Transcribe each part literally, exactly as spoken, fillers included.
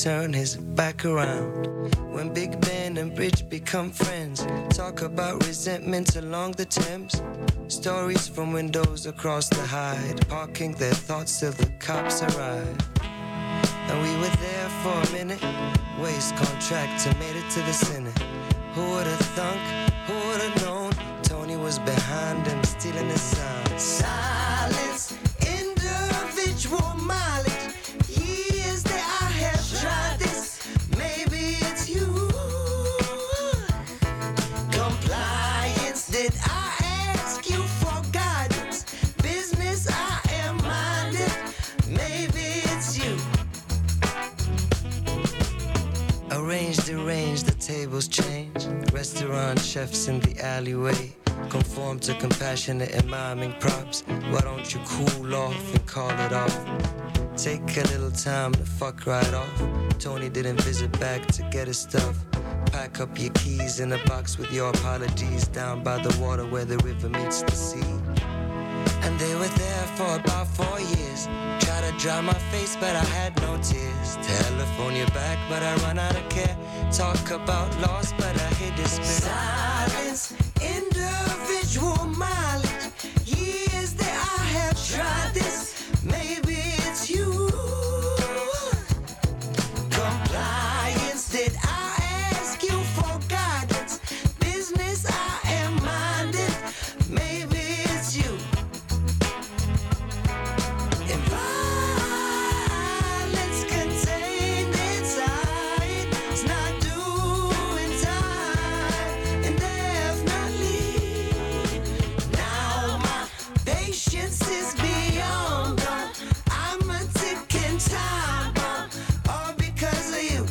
turn his back around. When Big Ben and Bridge become friends, talk about resentment along the Thames. Stories from windows across the Hyde, parking their thoughts till the cops arrive. And we were there for a minute, waste contractor made it to the Senate. Who would've thunk, who would've known, Tony was behind him stealing his sound. Silence, individual mileage. Years that I have tried this, maybe it's you. Compliance, did I ask you for guidance? Business, I am minded, maybe it's you. Arrange, deranged, the tables change. Restaurant chefs in the alleyway conform to compassionate and miming props. Why don't you cool off and call it off? Take a little time to fuck right off. Tony didn't visit back to get his stuff. Pack up your keys in a box with your apologies down by the water where the river meets the sea. And they were there for about four years. Tried to dry my face, but I had no tears. Telephone you back, but I run out of care. Talk about loss, but I hit despair. Silence, individual mileage. Years that I have tried this, maybe it's you. Compliance, did I ask you for guidance? Business, I am minded, maybe it's you. And violence contained inside, it's not doing time, and definitely now my patience is beyond gone. I'm a ticking time bomb, all because of you.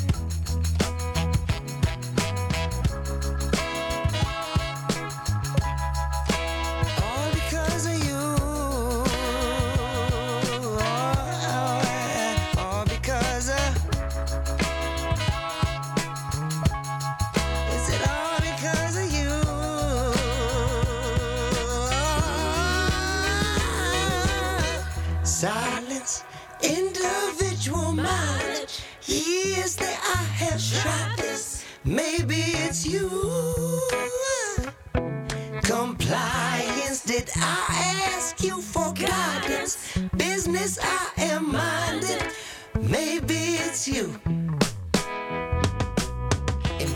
All because of you. All because of. Is it all because of you? Silence, individual mileage. Years that I have tried this, maybe it's you. Compliance, did I ask you for guidance? Business, I am minded, maybe it's you. And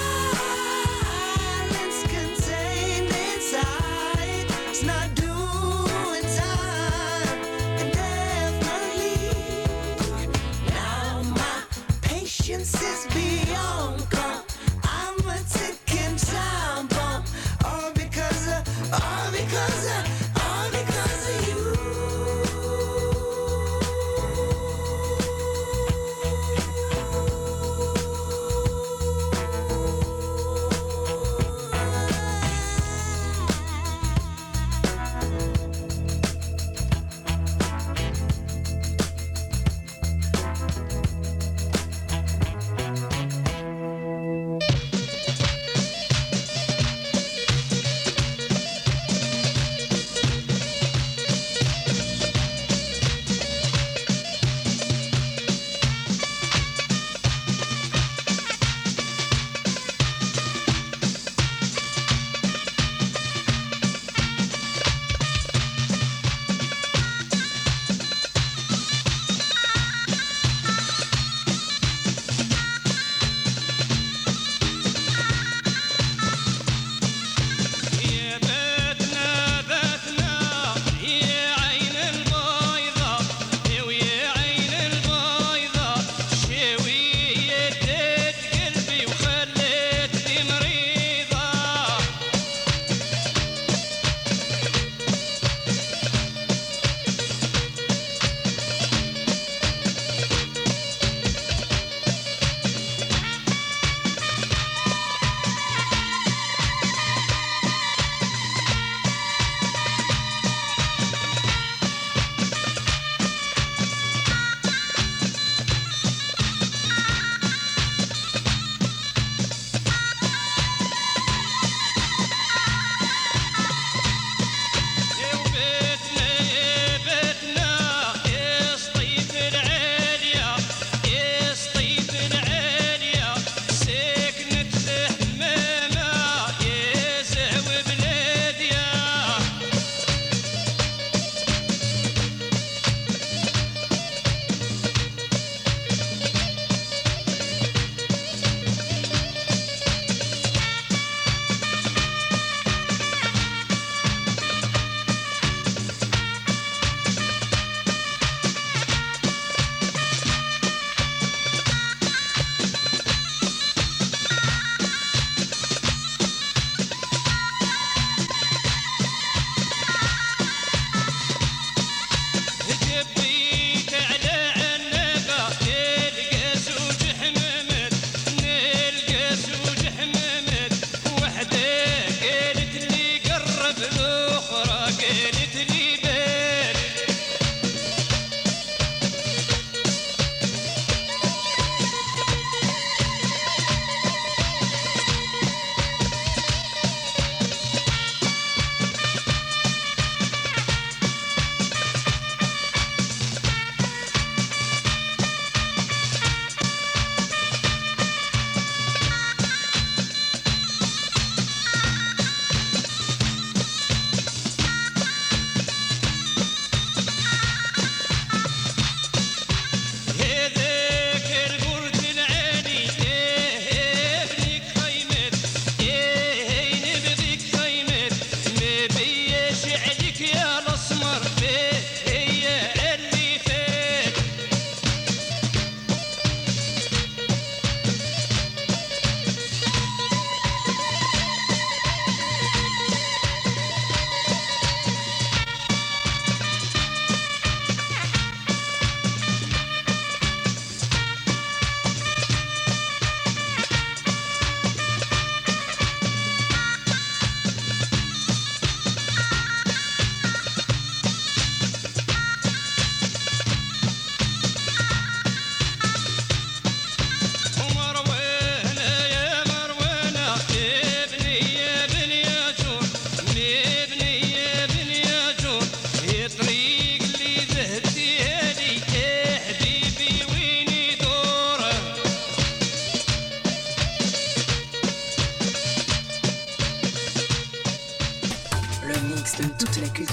violence contained inside, it's not doing time, and definitely now my patience is beyond gone. I'm a ticking time bomb, all because of, all because of, all because of you.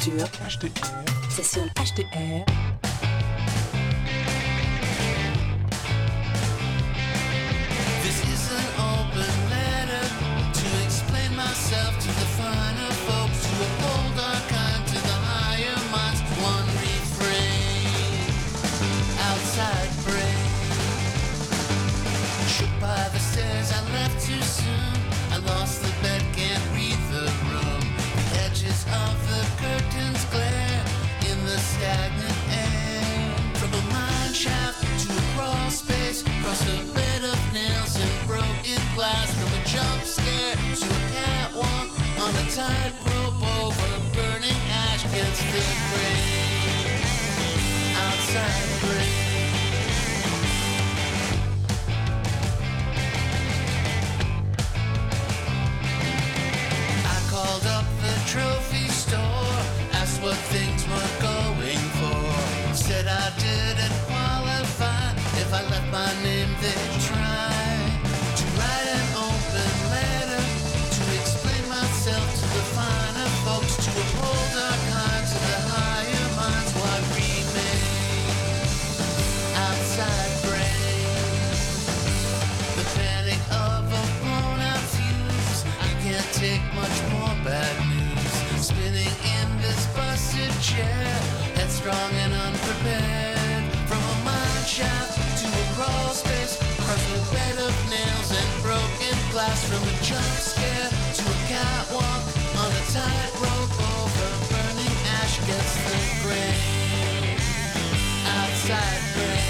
sur H T R. C'est sur H T R. This is an open letter to explain myself to the finer folks, to uphold our kind to the higher minds. One refrain, outside brain. Shook by the stairs, I left too soon. I lost the bed, can't read the room. The edges of the curtains glare in the stagnant air. From a mine shaft to a crawl space, across a bed of nails and broken glass. From a jump scare to a catwalk on a tightrope over burning ash against the grain. Outside grain. Called up the trophy store, asked what things were going for. Said I didn't qualify, if I left my name they'd try to write an open letter to explain myself to the finer folks, to uphold our kind to the higher minds. Why remain outside brain? The panic of a blown out fuse, I can't take much more bad news. Spinning in this busted chair, headstrong and unprepared. From a mine shaft to a crawl space, across a bed of nails and broken glass. From a jump scare to a catwalk on a tightrope over burning ash against the grain. Outside grain.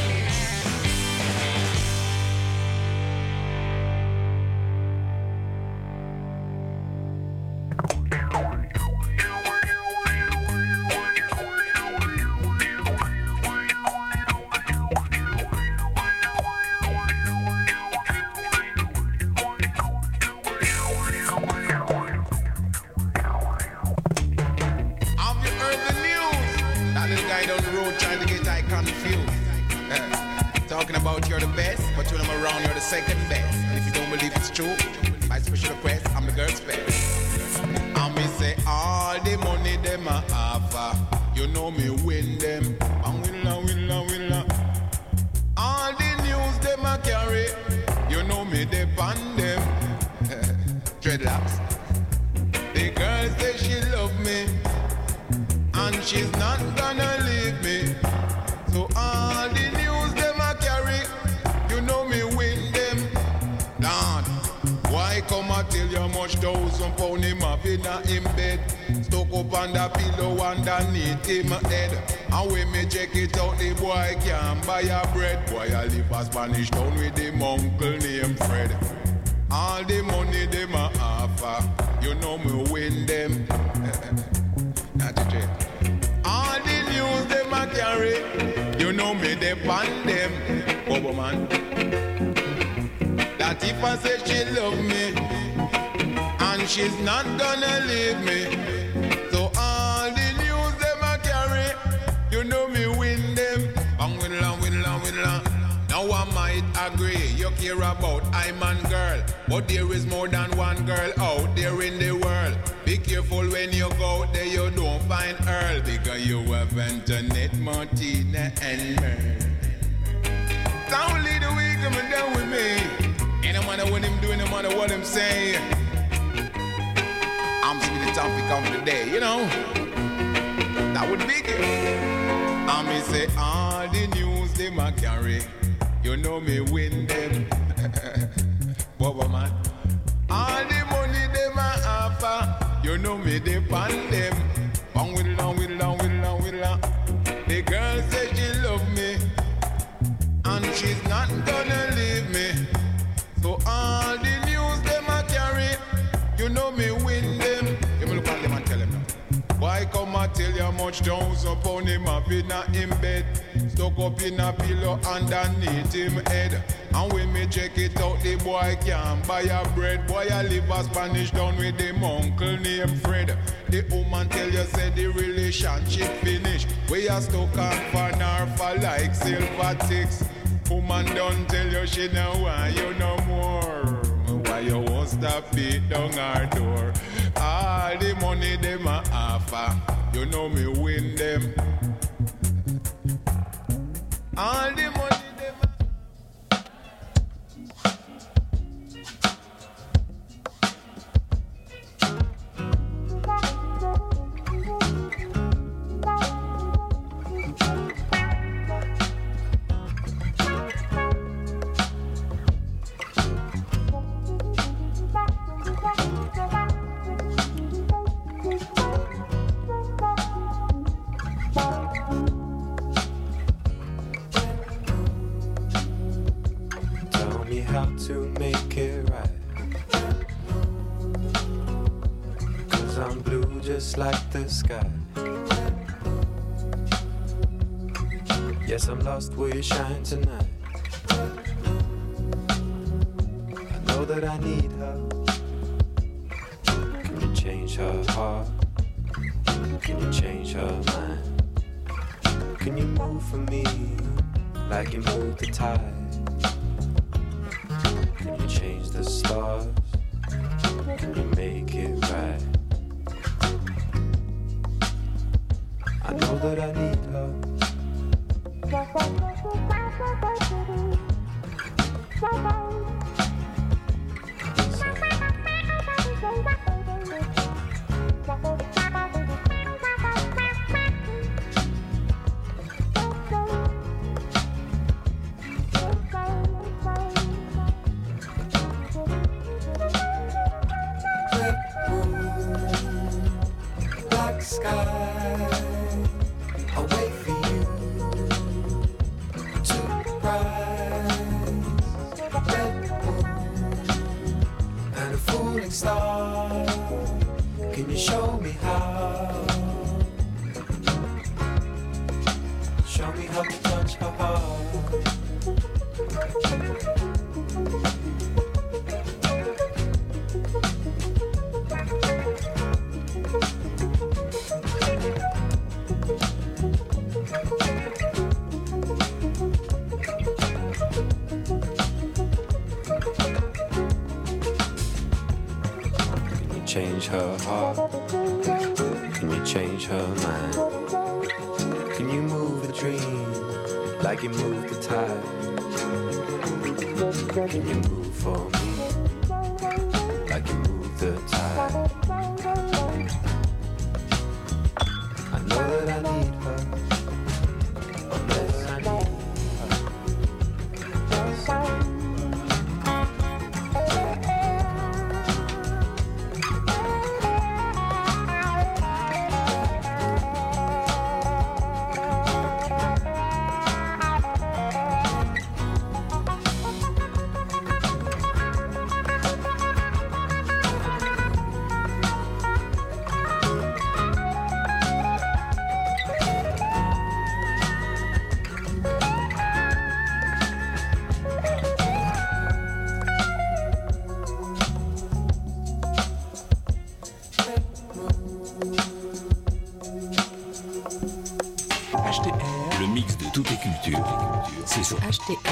Talking about you're the best, but when I'm around you're the second best. And if you don't believe it's true, my special request, I'm the girl's best. And me say all the money them a offer, you know me win them. And winna, winna, winna. All the news them a carry, you know me depend them. Dreadlocks. The girl say she love me, and she's not gonna leave me. So all the news them a carry, you know me win them. Lord, why come I tell you much thousand pound him have in him bed? Stuck up on the pillow underneath him head. And when me check it out, the boy can't buy a bread. Boy, I live a Spanish town with him uncle named Fred. All the money them a offer, you know me win them. Not to check. All the news them a carry, you know me depend them. Bobo man, that if I say she love me, and she's not gonna leave me. So all the news them a carry, you know me win them. And win la, win la, win la. Now I might agree, you care about I'm and girl, but there is more than one girl out there in the world. Be careful when you go out there, you don't find Earl, because you have Antoinette, Martina, and Merle. So only the week coming down with me, and no matter what him doing, no matter what him saying, I'm seeing the topic of the day, you know. That would be good. I may say all the news they might carry, you know me win them. Bobo man. All the money they might offer, you know me depend them. Bang with long, with long, with long, with long. The girl says she love me, and she's not gonna leave me. So all the news they might carry, you know me win them. You me look at them and tell them now. Why come I tell you much thousand pound him have in him bed? Stuck up in a pillow underneath him head. And when me check it out, the boy can't buy a bread. Boy, I live a Spanish town with him uncle named Fred. The woman tell you say the relationship finish. We are stuck on for her for like silver ticks. Woman don't tell you she no want you no more. Why you won't stop beat down her door? Ah, All the money them a offer, you know me win them. All the money them a... To make it right, 'cause I'm blue just like the sky. Yes, I'm lost where you shine tonight. I know that I need her. Can you change her heart? Can you change her mind? Can you move for me like you move the tide? Can you change the stars? Can you make it right? I know that I need her. Change her heart? Can you change her mind? Can you move the dream like you move the tide? Can you move for me like you move the tide? I know that I need her. I know that I need her. C'est sur H T R.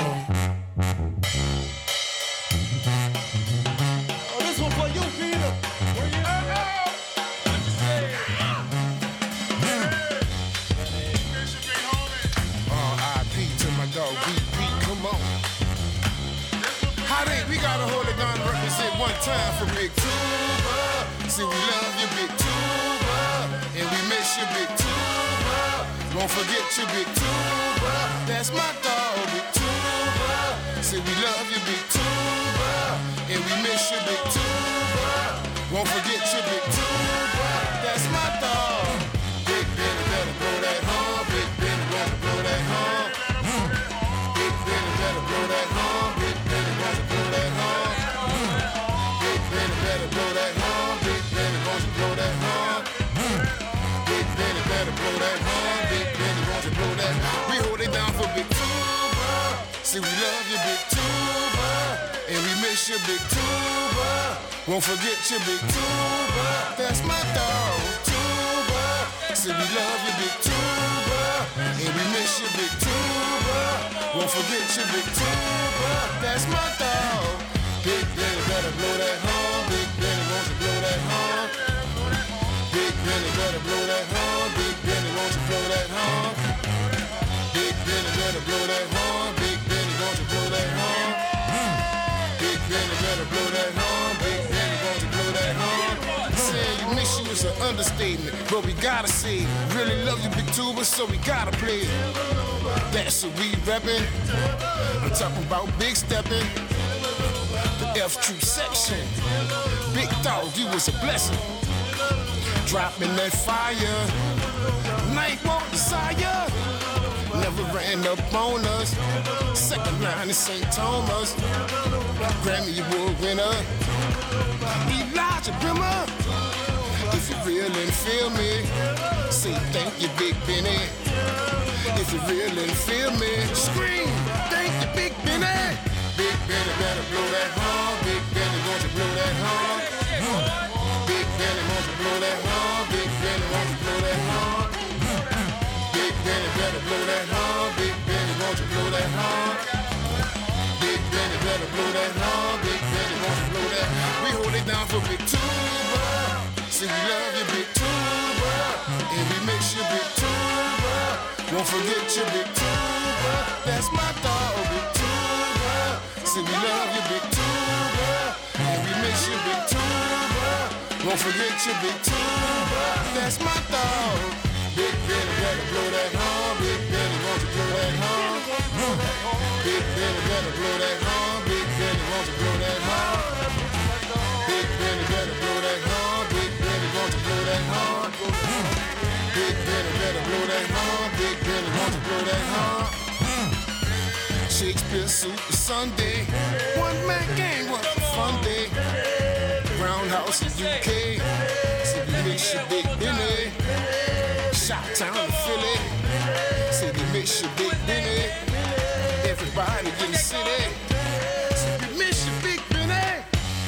One time for Big Tuba. See, we love you, Big Tuba, and we miss you, Big Tuba. Won't forget you, Big Tuba. That's my dog, Big Tuba. See, we love you, Big Tuba, and we miss you, Big Tuba. Won't forget you, Big Tuba. That's my dog. Big Benny better blow that horn. Big Benny better blow that horn. Big Benny better blow that horn. Big Benny better blow that horn. Benny better blow that horn. Big Benny wants to blow that horn. Big Benny better blow that horn. Big Benny wants to blow that horn. We hold it down for Big Tuba. See, we love you, Big Tuba, and we miss you, Big Tuba. Won't forget you, Big Tuba. That's my dog, Tuba. See, we love you, Big Tuba, and we miss you, Big Tuba. Won't forget you, Big Tuba. That's my dog. Big Benny better blow that horn. Big Benny wants to blow that horn. understatement, but we gotta say, really love you, Big Tuba, so we gotta play it. That's what we reppin'. I'm talking about big steppin'. The F True section. Big dog, you was a blessing. Dropping that fire. Night won't desire. Never ran up on us. Second line in Saint Thomas. Grammy Award winner. Elijah Brimmer. If you real and feel me, say thank you, Big Benny. If you real and feel me, scream, thank you, Big Benny. Big Benny better blow that horn. Big Benny, won't you blow that horn? Big Benny, won't you blow that horn? Big Benny, won't you blow that horn? Big Benny better blow that horn. Big Benny, won't you blow that horn? Big Benny better blow that horn. Big Benny, won't you blow that horn? We hold it down for Big Tuba. See, we love you, Big Tuba. And we miss you, Big Tuba. Won't forget you, Big Tuba. That's my dog, Big Tuba. See, we love you, Big Tuba. And we miss you, Big Tuba. Won't forget you, Big Tuba. That's my dog. Big Benny, better blow that horn. Big Benny, won't you blow that horn? Big Benny, better blow that horn. Big Benny, won't you blow that horn? Big Benny, better blow that horn. Big Benny, won't you blow that horn? Big Benny, better blow that horn. Big Benny, won't you blow that horn? Shakespeare Super Sunday. One man gang, what a fun day. Roundhouse in U K. See, we miss you, Big Benny. Shot-town in Philly. See, we miss you, Big Benny. Everybody in the city. See, we miss you, Big Benny.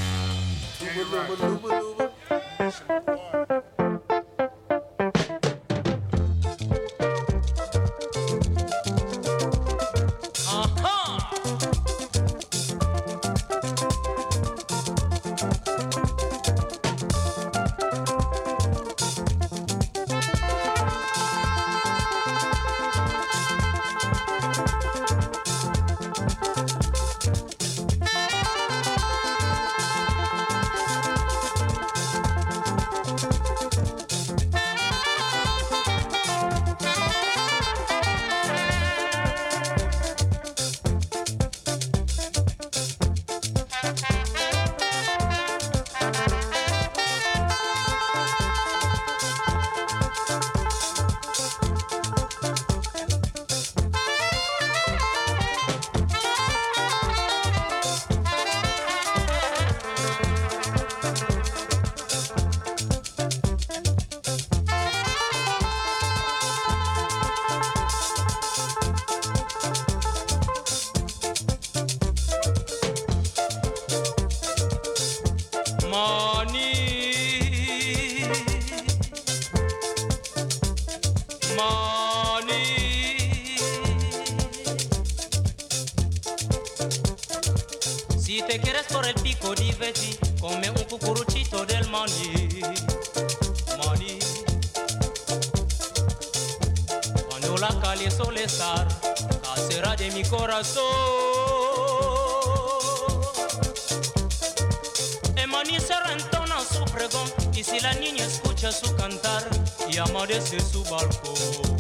Su balcón,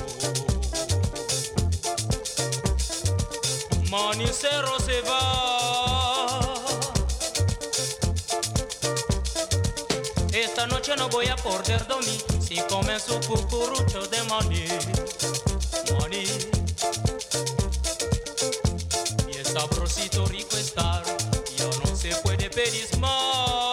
Manicero se va. Esta noche no voy a poder dormir si come su cucurucho de maní, maní. Y es sabrosito rico estar, ya no se puede pedir más.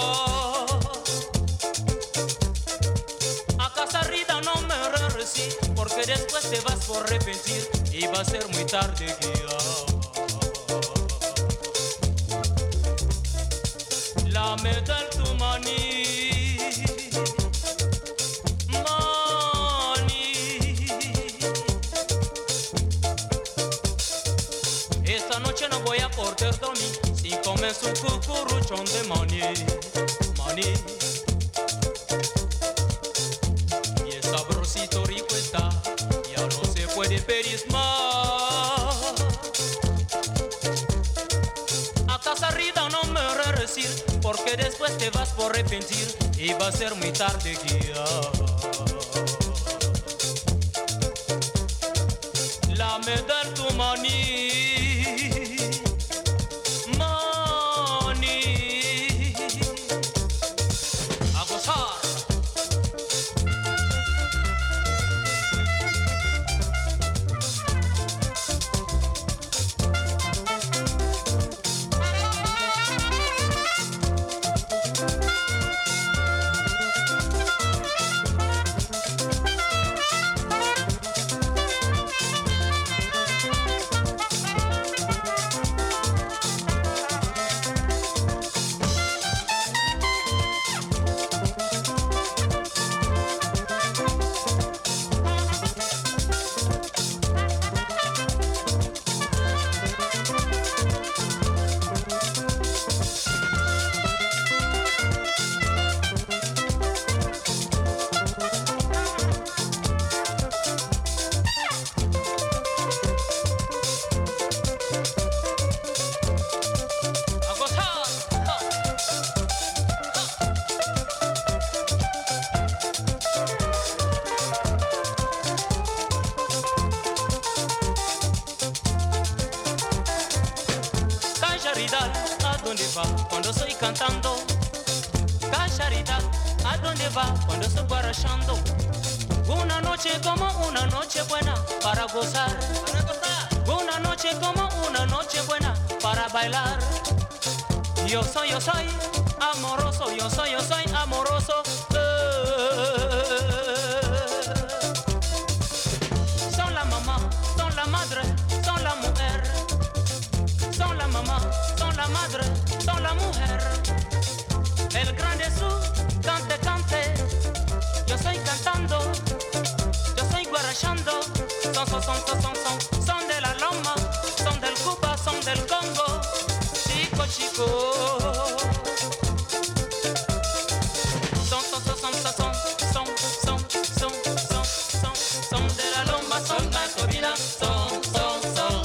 Porque después te vas por arrepentir y va a ser muy tarde guía. La metal tu maní, maní. Esta noche no voy a poder dormir si comes un cucuruchón de maní, maní. Y es sabrosito rico está, ya no se puede pedir más. A casa arriba no me resistir, porque porque después te vas por arrepentir y va a ser muy tarde, guía. La me dar tu maní, maní, a gozar. Cuando estoy cantando, Cacharidad, ¿a dónde va? Cuando estoy guarachando. Una noche como una noche buena para gozar, para gozar. Una noche como una noche buena para bailar. Yo soy, yo soy amoroso, yo soy, yo soy amoroso. Eh. Son la mamá, son la madre, son la mujer. Son la mamá, son la madre, son la mujer. El grande su cante, cante. Yo estoy cantando, yo estoy guarachando. Son, son, son, son, son, son, son de la Loma, son del Cuba, son del Congo. Chico, chico. Son, son, son, son, son, son, son, son, son, son, son, son de la Loma, son Marcovina, son, son, son.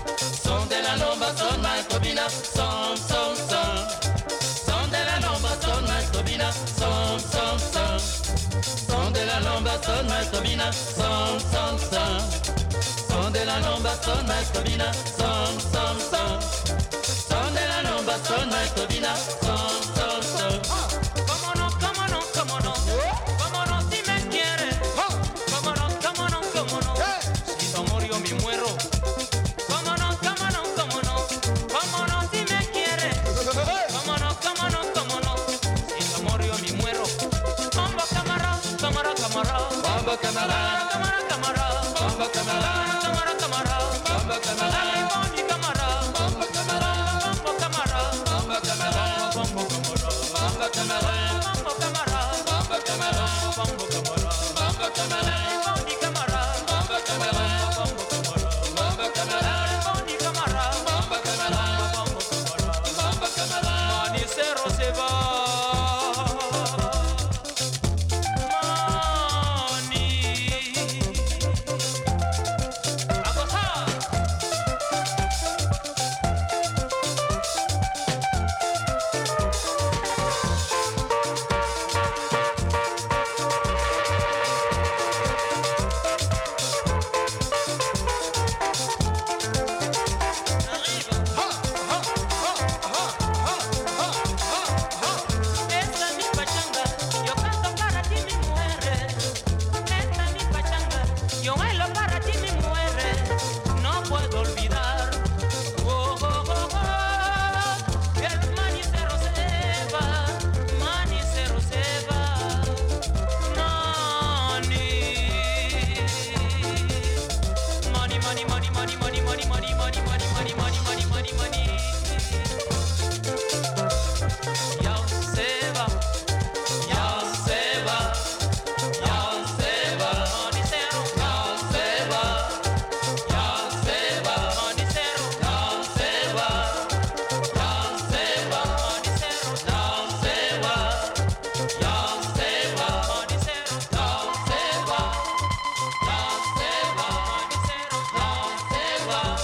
Son de la Loma, son Marcovina, son, son, son. Son de la Loma, son Marcovina, son, son, son. Son de la Lomba, son Marcovina, son, son, son. Son de la Lomba, son Marcovina, son, son, son. Son de la Lomba, son Marcovina, son, son, son. Cómo no, cómo no, cómo no. Cómo no si me quiere. Cómo no, cómo no, cómo no. Si tu amor yo me muero. Cómo no, cómo no, cómo no. Cómo no si me quiere. Cómo no, cómo no, cómo no. Si tu amor yo me muero. Bombo camarón, camarón, camarón. Bombo camarón, camarón, camarón. Bombo camarón, camarón, camarón. Bombo camarón. Ay, boni camarón. Bombo camarón, bombo camarón. Bombo camarón, bombo camarón. Bombo camarón, bombo camarón. Bombo camarón, bombo camarón. Bombo camarón, ay, boni camarón. Bombo camarón, bombo camarón. Bombo camarón, ay, boni camarón. Bombo camarón, bombo camarón. Bombo camarón. Manicero se va.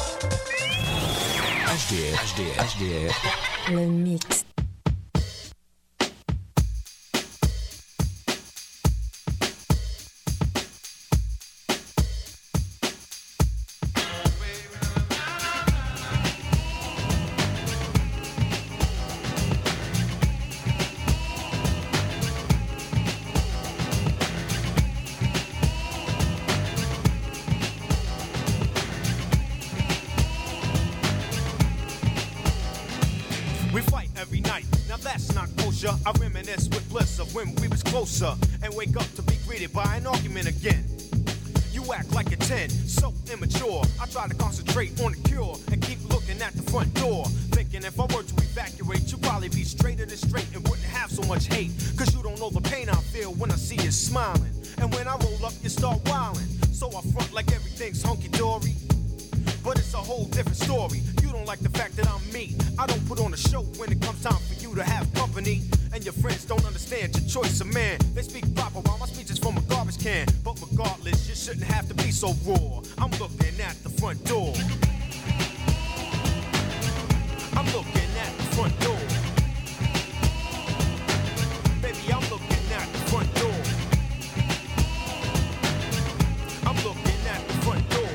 H D R, H D R. Le mix. We fight every night, now that's not kosher. I reminisce with bliss of when we was closer, and wake up to be greeted by an argument again. You act like a ten, so immature. I try to concentrate on the cure and keep looking at the front door, thinking if I were to evacuate, you'd probably be straighter than straight and wouldn't have so much hate. Cause you don't know the pain I feel when I see you smiling, and when I roll up you start wilding. So I front like everything's hunky-dory, but it's a whole different story. You don't like the fact that I'm me. I don't put on a show when it comes time for you to have company, and your friends don't understand your choice of man. They speak proper while my speech is from a garbage can. But regardless, you shouldn't have to be so raw. I'm looking at the front door. I'm looking at the front door. Baby, I'm looking at the front door. I'm looking at the front door.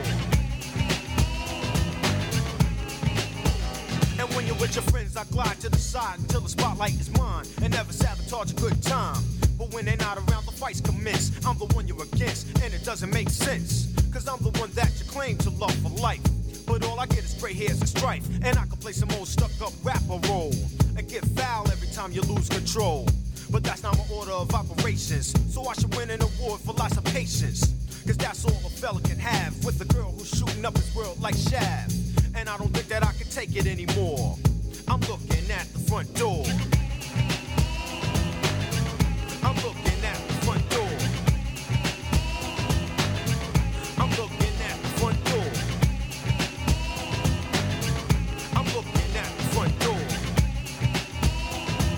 And when you're with your friends, I glide to the side until the spotlight is mine, and never sabotage a good time. But when they're not around, the fights commence. I'm the one you're against, and it doesn't make sense. Cause I'm the one that you claim to love for life. But all I get is gray hairs and strife, and I can play some old stuck-up rapper role and get foul every time you lose control. But that's not my order of operations, so I should win an award for lots of patience. Cause that's all a fella can have with a girl who's shooting up his world like Shaft. And I don't think that I can take it anymore.